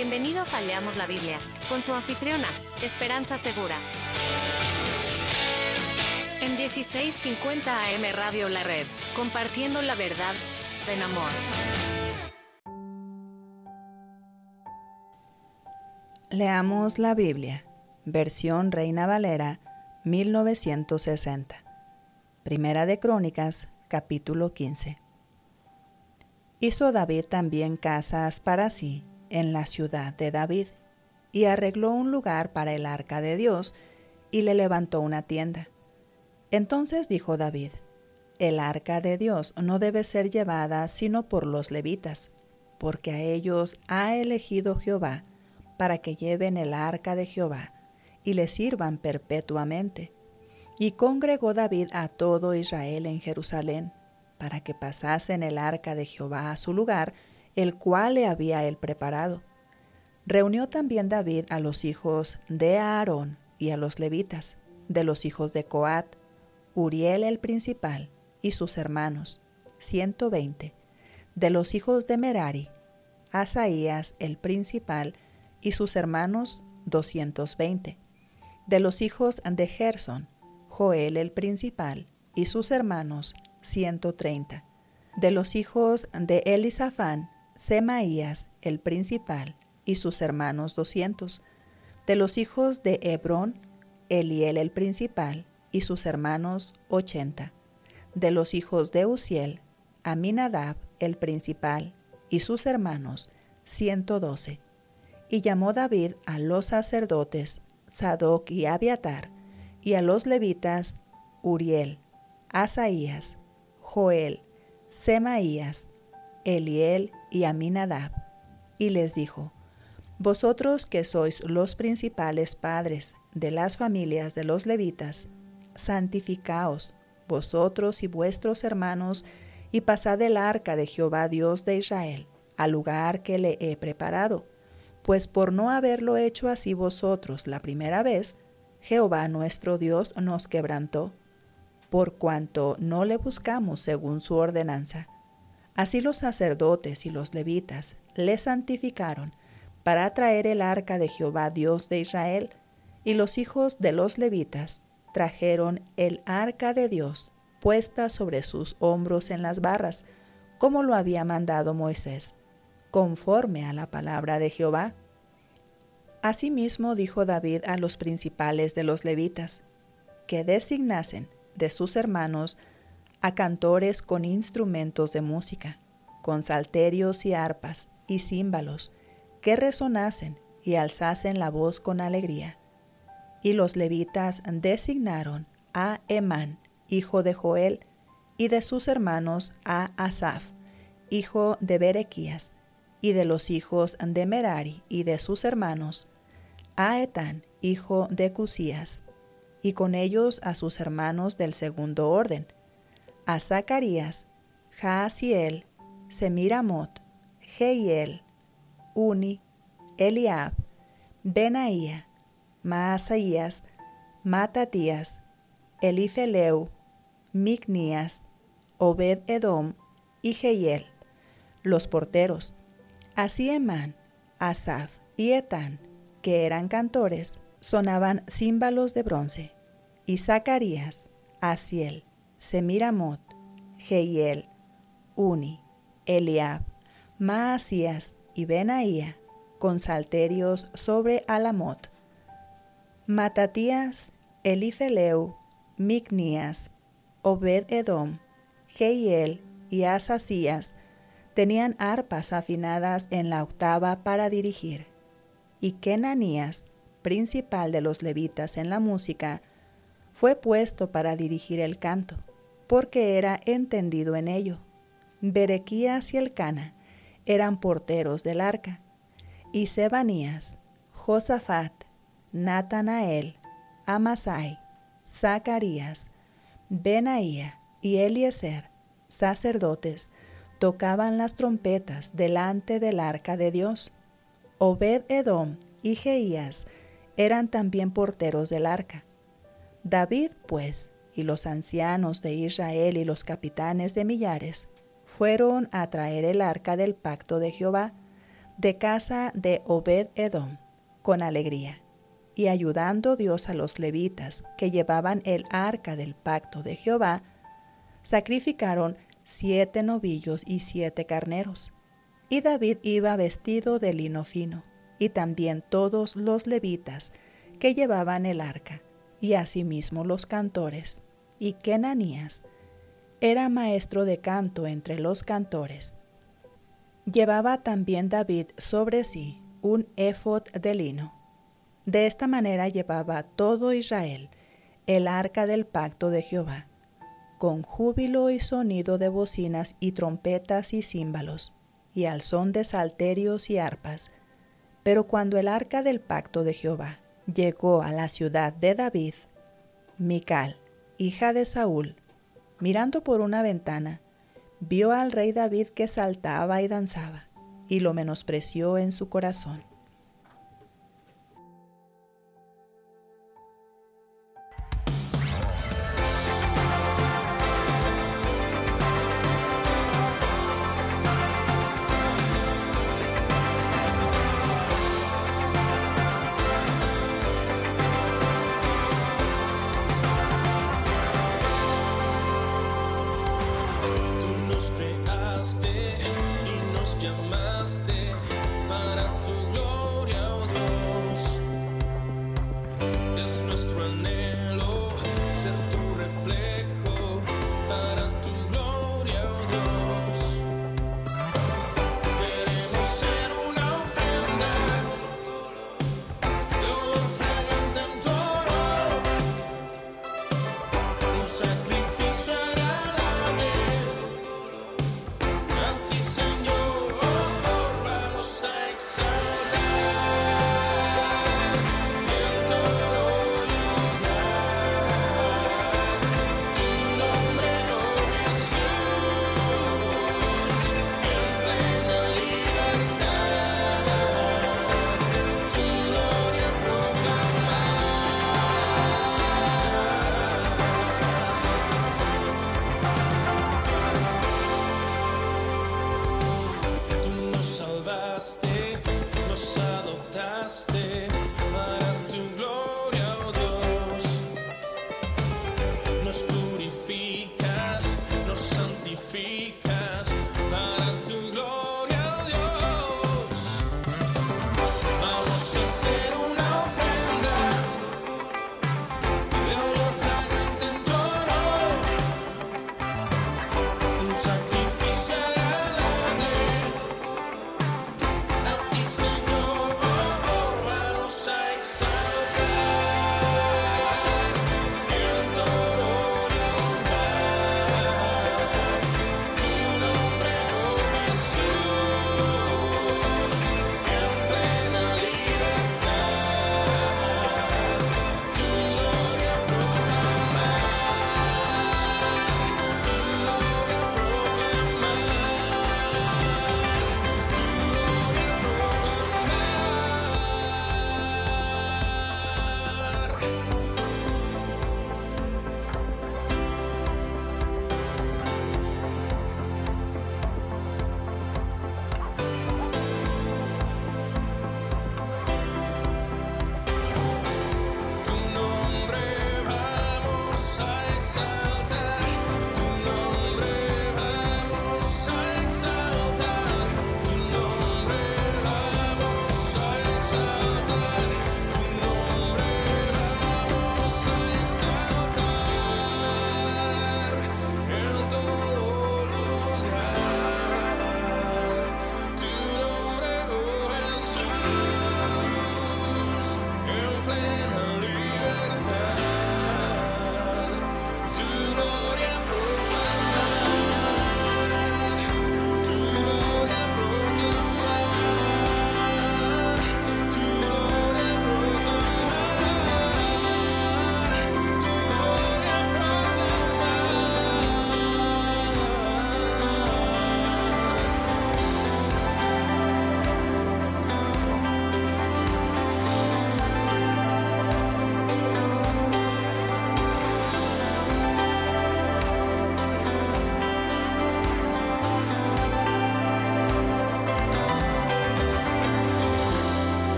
Bienvenidos a Leamos la Biblia, con su anfitriona, Esperanza Segura. En 1650 AM Radio La Red, compartiendo la verdad en amor. Leamos la Biblia, versión Reina Valera, 1960. Primera de Crónicas, capítulo 15. Hizo David también casas para sí en la ciudad de David, y arregló un lugar para el arca de Dios, y le levantó una tienda. Entonces dijo David: el arca de Dios no debe ser llevada sino por los levitas, porque a ellos ha elegido Jehová para que lleven el arca de Jehová y le sirvan perpetuamente. Y congregó David a todo Israel en Jerusalén, para que pasasen el arca de Jehová a su lugar, el cual le había él preparado. Reunió también David a los hijos de Aarón y a los levitas, de los hijos de Coat, Uriel el principal y sus hermanos, 120, de los hijos de Merari, Asaías el principal y sus hermanos, 220, de los hijos de Gersón, Joel el principal y sus hermanos, 130, de los hijos de Elisafán, Semaías el principal y sus hermanos, 200, de los hijos de Hebrón, Eliel el principal y sus hermanos, 80, de los hijos de Uziel, Aminadab el principal y sus hermanos, 112. Y llamó David a los sacerdotes Sadoc y Abiatar, y a los levitas Uriel, Asaías, Joel, Semaías, Eliel y Aminadab, y les dijo: vosotros que sois los principales padres de las familias de los levitas, santificaos, vosotros y vuestros hermanos, y pasad el arca de Jehová Dios de Israel, al lugar que le he preparado, pues por no haberlo hecho así vosotros la primera vez, Jehová nuestro Dios nos quebrantó, por cuanto no le buscamos según su ordenanza. Así los sacerdotes y los levitas le santificaron para traer el arca de Jehová Dios de Israel, y los hijos de los levitas trajeron el arca de Dios puesta sobre sus hombros en las barras, como lo había mandado Moisés, conforme a la palabra de Jehová. Asimismo dijo David a los principales de los levitas, que designasen de sus hermanos a cantores con instrumentos de música, con salterios y arpas y címbalos, que resonasen y alzasen la voz con alegría. Y los levitas designaron a Emán, hijo de Joel, y de sus hermanos a Asaf, hijo de Berequías, y de los hijos de Merari y de sus hermanos, a Etán, hijo de Cusías, y con ellos a sus hermanos del segundo orden, a Zacarías, Jaasiel, Semiramot, Jehiel, Uni, Eliab, Benaía, Maasaías, Matatías, Elifeleu, Micnías, Obed-edom y Jehiel, los porteros. Así Emán, Asaf y Etán, que eran cantores, sonaban címbalos de bronce, y Zacarías, Asiel, Semiramot, Jehiel, Uni, Eliab, Maasías y Benaía, con salterios sobre Alamot. Matatías, Elifeleu, Micnías, Obed-edom, Jehiel y Asasías tenían arpas afinadas en la octava para dirigir. Y Kenanías, principal de los levitas en la música, fue puesto para dirigir el canto, porque era entendido en ello. Berequías y Elcana eran porteros del arca, y Sebanías, Josafat, Natanael, Amasai, Zacarías, Benaía y Eliezer, sacerdotes, tocaban las trompetas delante del arca de Dios. Obed-edom y Jeías eran también porteros del arca. David, pues, y los ancianos de Israel y los capitanes de millares fueron a traer el arca del pacto de Jehová, de casa de Obed-edom, con alegría, y ayudando Dios a los levitas que llevaban el arca del pacto de Jehová, sacrificaron 7 novillos y 7 carneros. Y David iba vestido de lino fino, y también todos los levitas que llevaban el arca, y asimismo los cantores. Y Kenanías era maestro de canto entre los cantores. Llevaba también David sobre sí un éfod de lino. De esta manera llevaba todo Israel el arca del pacto de Jehová, con júbilo y sonido de bocinas y trompetas y címbalos, y al son de salterios y arpas. Pero cuando el arca del pacto de Jehová llegó a la ciudad de David, Mical, hija de Saúl, mirando por una ventana, vio al rey David que saltaba y danzaba, y lo menospreció en su corazón. Y nos llamaste para tu gloria, oh Dios. Es nuestro anhelo ser tu reflejo para tu gloria, oh Dios. Queremos ser una ofrenda de olor fragante en tu honor, un sacrificio agradable. Señor, vamos a exaltar en todo lugar tu nombre, oh Jesús, en plena libertad, tu gloria proclamar. Salvaste, nos adoptaste para tu gloria, oh Dios. Nos purificas, nos santificas para tu gloria, oh Dios. Vamos a hacer una ofrenda de olor fragante en tu honor, un sacrificio agradable a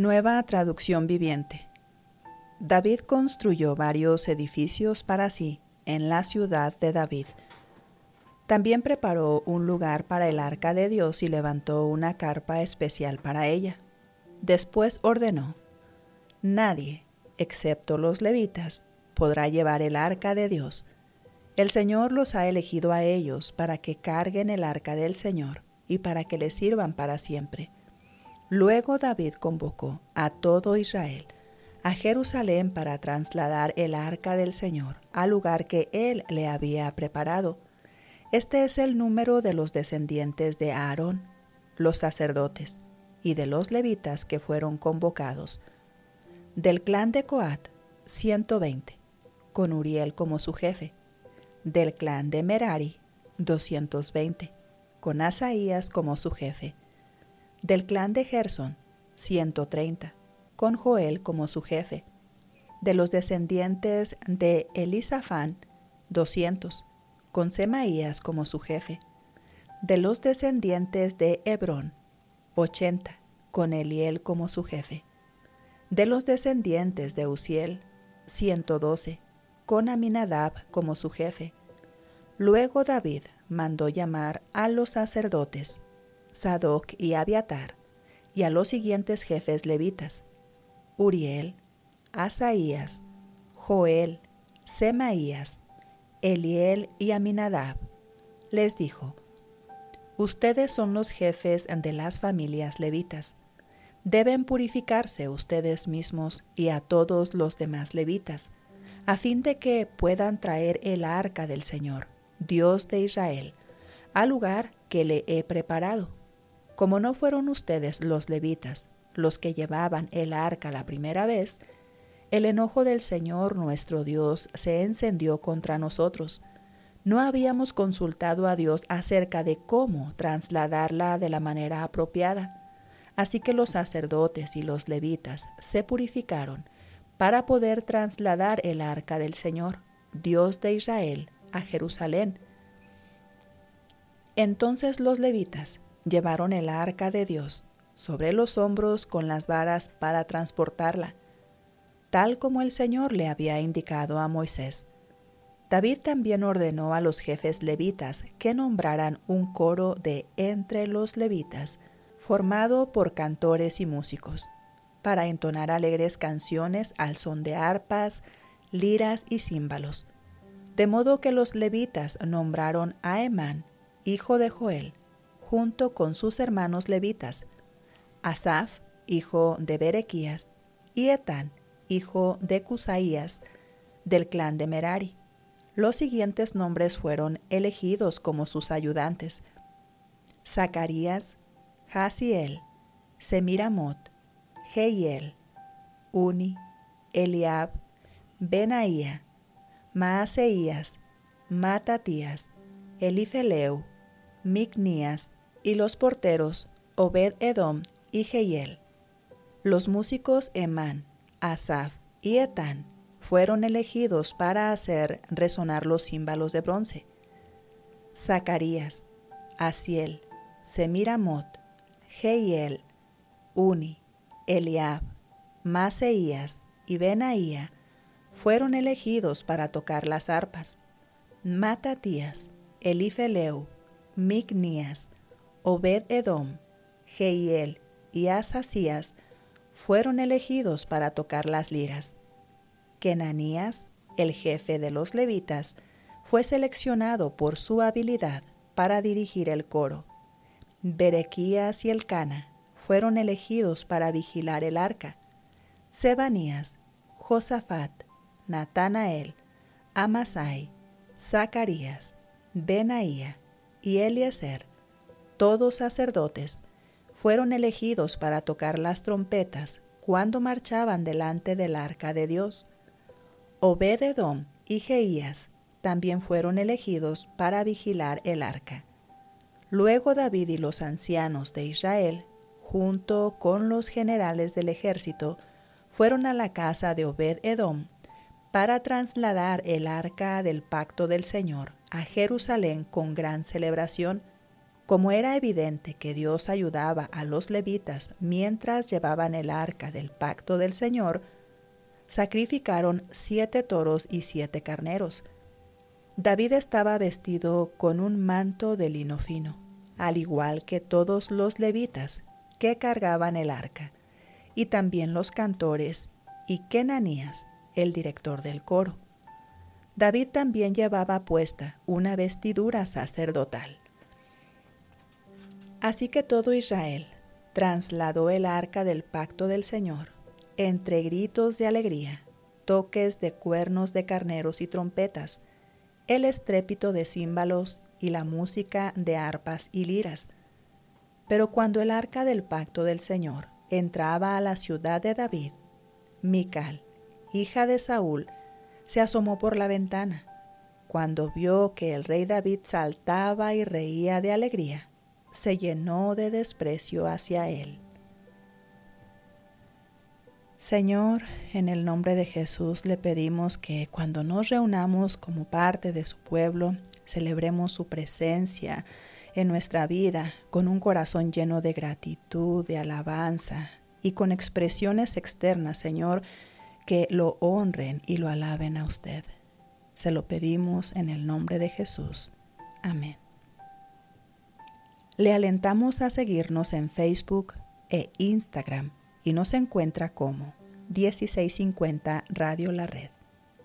Nueva traducción viviente. David construyó varios edificios para sí en la ciudad de David. También preparó un lugar para el arca de Dios y levantó una carpa especial para ella. Después ordenó: nadie, excepto los levitas, podrá llevar el arca de Dios. El Señor los ha elegido a ellos para que carguen el arca del Señor y para que le sirvan para siempre. Luego David convocó a todo Israel a Jerusalén para trasladar el arca del Señor al lugar que él le había preparado. Este es el número de los descendientes de Aarón, los sacerdotes, y de los levitas que fueron convocados. Del clan de Coat, 120, con Uriel como su jefe. Del clan de Merari, 220, con Asaías como su jefe. Del clan de Gersón, 130, con Joel como su jefe. De los descendientes de Elisafán, 200, con Semaías como su jefe. De los descendientes de Hebrón, 80, con Eliel como su jefe. De los descendientes de Uziel, 112, con Aminadab como su jefe. Luego David mandó llamar a los sacerdotes, Sadoc y Abiatar, y a los siguientes jefes levitas: Uriel, Asaías, Joel, Semaías, Eliel y Aminadab. Les dijo: ustedes son los jefes de las familias levitas. Deben purificarse ustedes mismos y a todos los demás levitas, a fin de que puedan traer el arca del Señor, Dios de Israel, al lugar que le he preparado. Como no fueron ustedes los levitas los que llevaban el arca la primera vez, el enojo del Señor nuestro Dios se encendió contra nosotros. No habíamos consultado a Dios acerca de cómo trasladarla de la manera apropiada. Así que los sacerdotes y los levitas se purificaron para poder trasladar el arca del Señor, Dios de Israel, a Jerusalén. Entonces los levitas llevaron el arca de Dios sobre los hombros con las varas para transportarla, tal como el Señor le había indicado a Moisés. David también ordenó a los jefes levitas que nombraran un coro de entre los levitas, formado por cantores y músicos, para entonar alegres canciones al son de arpas, liras y címbalos. De modo que los levitas nombraron a Emán, hijo de Joel, junto con sus hermanos levitas, Asaf, hijo de Berequías, y Etán, hijo de Cusaías, del clan de Merari. Los siguientes nombres fueron elegidos como sus ayudantes: Zacarías, Jaziel, Semiramot, Jehiel, Uni, Eliab, Benaía, Maaseías, Matatías, Elifeleu, Micnías, y los porteros Obed-Edom y Jehiel. Los músicos Emán, Asaf y Etán fueron elegidos para hacer resonar los címbalos de bronce. Zacarías, Asiel, Semiramot, Jehiel, Uni, Eliab, Maaseías y Benaía fueron elegidos para tocar las arpas. Matatías, Elifeleu, Micnías, Obed-Edom, Jehiel y Asasías fueron elegidos para tocar las liras. Kenanías, el jefe de los levitas, fue seleccionado por su habilidad para dirigir el coro. Berequías y Elcana fueron elegidos para vigilar el arca. Sebanías, Josafat, Natanael, Amasai, Zacarías, Benaía y Eliezer, todos sacerdotes, fueron elegidos para tocar las trompetas cuando marchaban delante del arca de Dios. Obed-Edom y Jeías también fueron elegidos para vigilar el arca. Luego David y los ancianos de Israel, junto con los generales del ejército, fueron a la casa de Obed-Edom para trasladar el arca del pacto del Señor a Jerusalén con gran celebración, Como era evidente que Dios ayudaba a los levitas mientras llevaban el arca del pacto del Señor, sacrificaron 7 toros y 7 carneros. David estaba vestido con un manto de lino fino, al igual que todos los levitas que cargaban el arca, y también los cantores y Kenanías, el director del coro. David también llevaba puesta una vestidura sacerdotal. Así que todo Israel trasladó el arca del pacto del Señor, entre gritos de alegría, toques de cuernos de carneros y trompetas, el estrépito de címbalos y la música de arpas y liras. Pero cuando el arca del pacto del Señor entraba a la ciudad de David, Mical, hija de Saúl, se asomó por la ventana. Cuando vio que el rey David saltaba y reía de alegría, se llenó de desprecio hacia él. Señor, en el nombre de Jesús le pedimos que cuando nos reunamos como parte de su pueblo, celebremos su presencia en nuestra vida con un corazón lleno de gratitud, de alabanza y con expresiones externas, Señor, que lo honren y lo alaben a usted. Se lo pedimos en el nombre de Jesús. Amén. Le alentamos a seguirnos en Facebook e Instagram y nos encuentra como 1650 Radio La Red.